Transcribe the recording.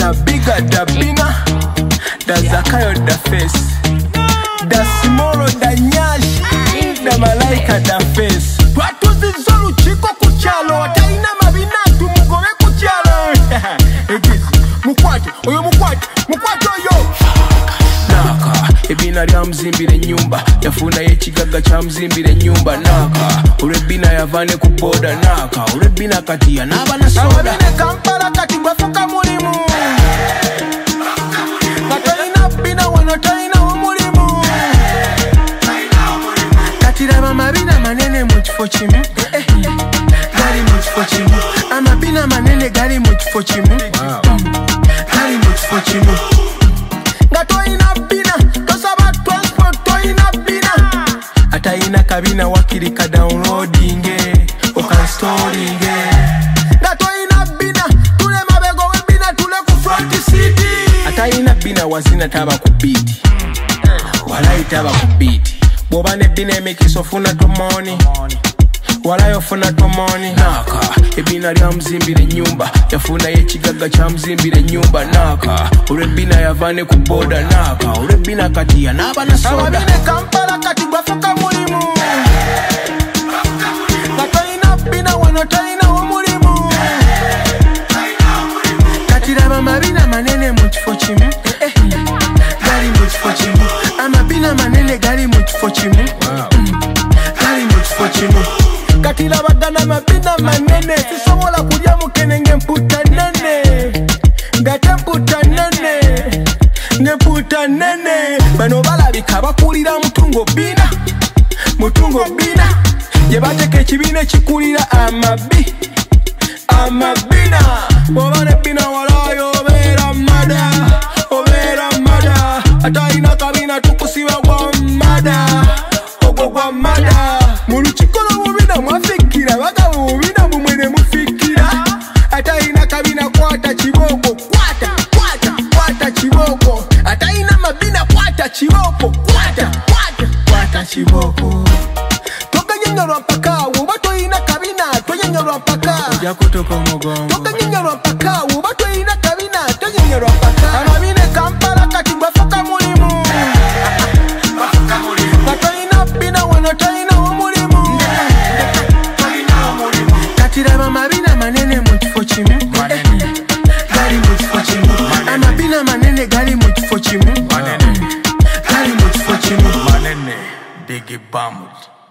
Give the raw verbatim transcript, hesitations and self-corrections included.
da bigger da bina da Zakayo da face da Simoro da Nyashi da Malaika da face twatuzi zolu chiko kuchalo ataina mabina tumugobe kuchalo mukwate oyo mukwate mukwate oyo naka ebina lya mzimbire nyumba yafuna yekigaga kya mzimbire nyumba naka olwebina yavane ku boda naka olwebina kati yanaba na soda ababine Kampala kati gwafuka mulimu katoyina bina wano toyina omulimu kati laba mabina manene mu kifo kimu gali mu kifo kimu amabina manene gali mu kifo kimu gali mu kifo kimu nga toyina bina tosaba transport toyina bina atayina kabina wakirika downloading okanstalling nga toyina bina tule mabego webina tule ku front seat atayina bina wazina taba ku beat wala itaba ku beat boba ne bina emekiso funa to money wala yofuna to money naka ebina lya mzimbire nyumba yafuna yekigaga kya mzimbire nyumba naka olwebina yavane ku boda naka olwebina kati yanaba na soda ababine Kampala kati gwafuka mulimu katoyina bina wano toyina omulimu kati laba mabina manene mu kifo kimu gali mu kifo kimu amabina manene gali mu kifo kimu gali mu kifo kimu kati labagana mabina manene sisobola kulya mukene ngemputa nene ngate mputa nene ngemputa nene bano balabika bakulira mutungo bina mutungo bina yebateka ekibina ekikulira amabi amabina bobane bina walayo obeera mada obeera mada atayina kabina tukusiba gwa mada ogwo gwa mada mulukikola mubina mwafikira bagabo mubina mumwene mufikira atayina kabina kwata kiboko kwata kwata kwata kiboko atayina mabina kwata kiboko kwata kwata kwata kiboko tokanyanyalwa mpaka woba toyina kabina tonyanyalwa mpaka ojja kutuka omugongo tokanyanyalwa mpaka woba toyina kabina tonyanyalwa mpaka ababine Kampala kati gwafuka mulimu katoyina bina wano toyina omulimu kati laba mabina manene mu kifo kimu gali mu kifo kimu amabina manene gali mu kifo kimu gali mu kifo kimu manene Biggie Bamut.